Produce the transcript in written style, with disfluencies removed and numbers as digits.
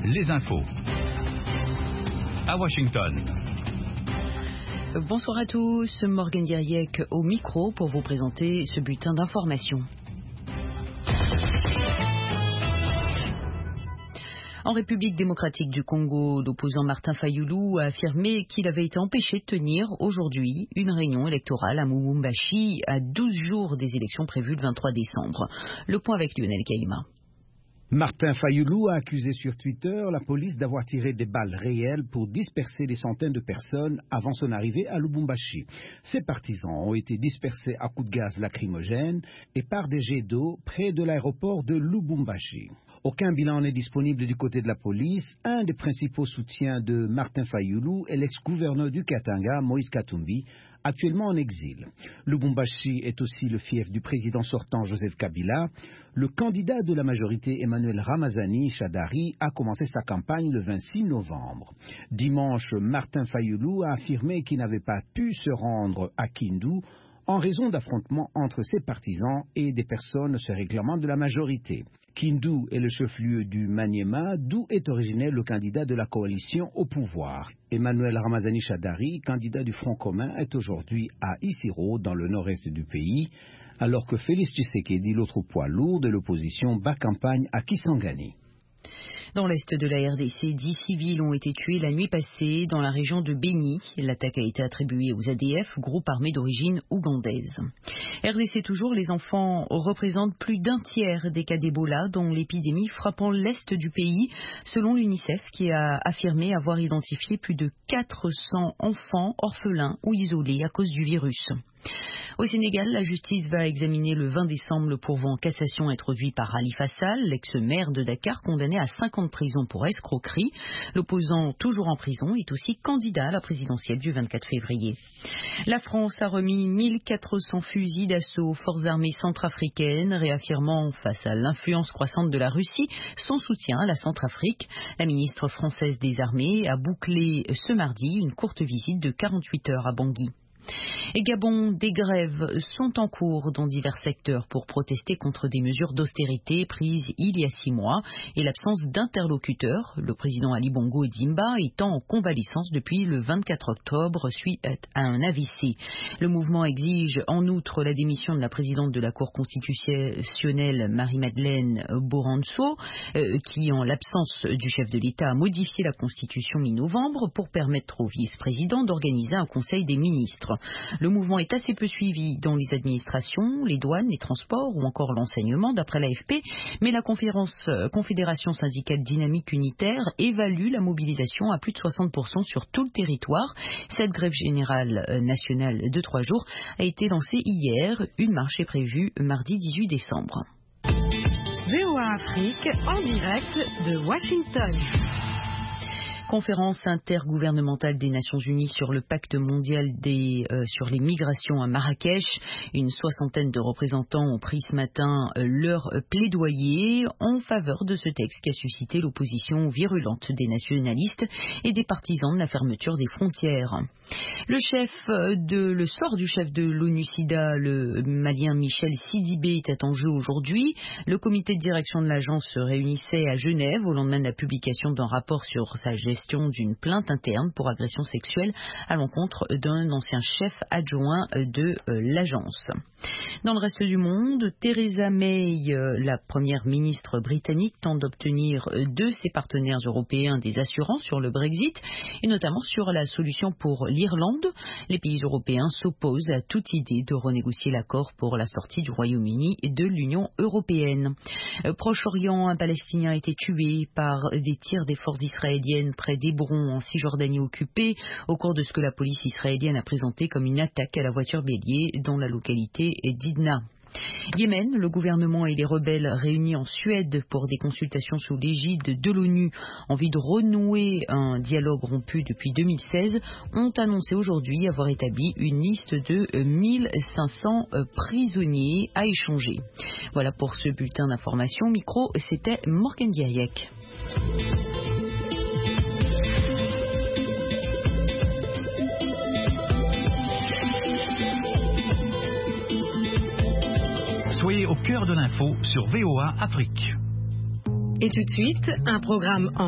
les infos. À Washington. Bonsoir à tous, Morgane Guerriec au micro pour vous présenter ce bulletin d'information. En République démocratique du Congo, l'opposant Martin Fayulu a affirmé qu'il avait été empêché de tenir aujourd'hui une réunion électorale à Lubumbashi à 12 jours des élections prévues le 23 décembre. Le point avec Lionel Kaïma. Martin Fayulu a accusé sur Twitter la police d'avoir tiré des balles réelles pour disperser des centaines de personnes avant son arrivée à Lubumbashi. Ses partisans ont été dispersés à coups de gaz lacrymogène et par des jets d'eau près de l'aéroport de Lubumbashi. Aucun bilan n'est disponible du côté de la police. Un des principaux soutiens de Martin Fayulu est l'ex-gouverneur du Katanga, Moïse Katumbi, actuellement en exil. Lubumbashi est aussi le fief du président sortant Joseph Kabila. Le candidat de la majorité Emmanuel Ramazani Shadari a commencé sa campagne le 26 novembre. Dimanche, Martin Fayulu a affirmé qu'il n'avait pas pu se rendre à Kindu en raison d'affrontements entre ses partisans et des personnes se réclamant de la majorité. Kindu est le chef-lieu du Maniema, d'où est originaire le candidat de la coalition au pouvoir. Emmanuel Ramazani Shadari, candidat du Front commun, est aujourd'hui à Isiro, dans le nord-est du pays, alors que Félix Tshisekedi, l'autre poids lourd de l'opposition, bat campagne à Kisangani. Dans l'est de la RDC, 10 civils ont été tués la nuit passée dans la région de Beni. L'attaque a été attribuée aux ADF, groupe armé d'origine ougandaise. RDC toujours, les enfants représentent plus d'un tiers des cas d'Ebola dont l'épidémie frappant l'est du pays, selon l'UNICEF qui a affirmé avoir identifié plus de 400 enfants orphelins ou isolés à cause du virus. Au Sénégal, la justice va examiner le 20 décembre le pourvoi en cassation introduit par Khalifa Sall, l'ex-maire de Dakar, condamné à 5 ans de prison pour escroquerie. L'opposant, toujours en prison, est aussi candidat à la présidentielle du 24 février. La France a remis 1400 fusils d'assaut aux forces armées centrafricaines, réaffirmant face à l'influence croissante de la Russie son soutien à la Centrafrique. La ministre française des Armées a bouclé ce mardi une courte visite de 48 heures à Bangui. Et Gabon, des grèves sont en cours dans divers secteurs pour protester contre des mesures d'austérité prises il y a 6 mois et l'absence d'interlocuteurs, le président Ali Bongo Ondimba étant en convalescence depuis le 24 octobre suite à un AVC. Le mouvement exige en outre la démission de la présidente de la Cour constitutionnelle Marie-Madeleine Boranso, qui en l'absence du chef de l'État a modifié la Constitution mi-novembre pour permettre au vice-président d'organiser un conseil des ministres. Le mouvement est assez peu suivi dans les administrations, les douanes, les transports ou encore l'enseignement, d'après l'AFP, mais la Confédération syndicale dynamique unitaire évalue la mobilisation à plus de 60% sur tout le territoire. Cette grève générale nationale de 3 jours a été lancée hier. Une marche est prévue mardi 18 décembre. VOA Afrique en direct de Washington. Conférence intergouvernementale des Nations Unies sur le pacte mondial sur les migrations à Marrakech. Une 60aine de représentants ont pris ce matin leur plaidoyer en faveur de ce texte qui a suscité l'opposition virulente des nationalistes et des partisans de la fermeture des frontières. Le sort du chef de l'ONU-SIDA, le Malien Michel Sidibé, est en jeu aujourd'hui. Le comité de direction de l'agence se réunissait à Genève au lendemain de la publication d'un rapport sur sa gestion d'une plainte interne pour agression sexuelle à l'encontre d'un ancien chef adjoint de l'agence. Dans le reste du monde, Theresa May, la première ministre britannique, tente d'obtenir de ses partenaires européens des assurances sur le Brexit et notamment sur la solution pour l'Irlande. Les pays européens s'opposent à toute idée de renégocier l'accord pour la sortie du Royaume-Uni et de l'Union européenne. Proche-Orient, un Palestinien a été tué par des tirs des forces israéliennes près d'Hébron en Cisjordanie occupée au cours de ce que la police israélienne a présenté comme une attaque à la voiture bélier dans la localité d'Idna. Yémen, le gouvernement et les rebelles réunis en Suède pour des consultations sous l'égide de l'ONU en vue de renouer un dialogue rompu depuis 2016 ont annoncé aujourd'hui avoir établi une liste de 1500 prisonniers à échanger. Voilà pour ce bulletin d'information. Micro, c'était Morgane Guerriec. Soyez au cœur de l'info sur VOA Afrique. Et tout de suite, un programme en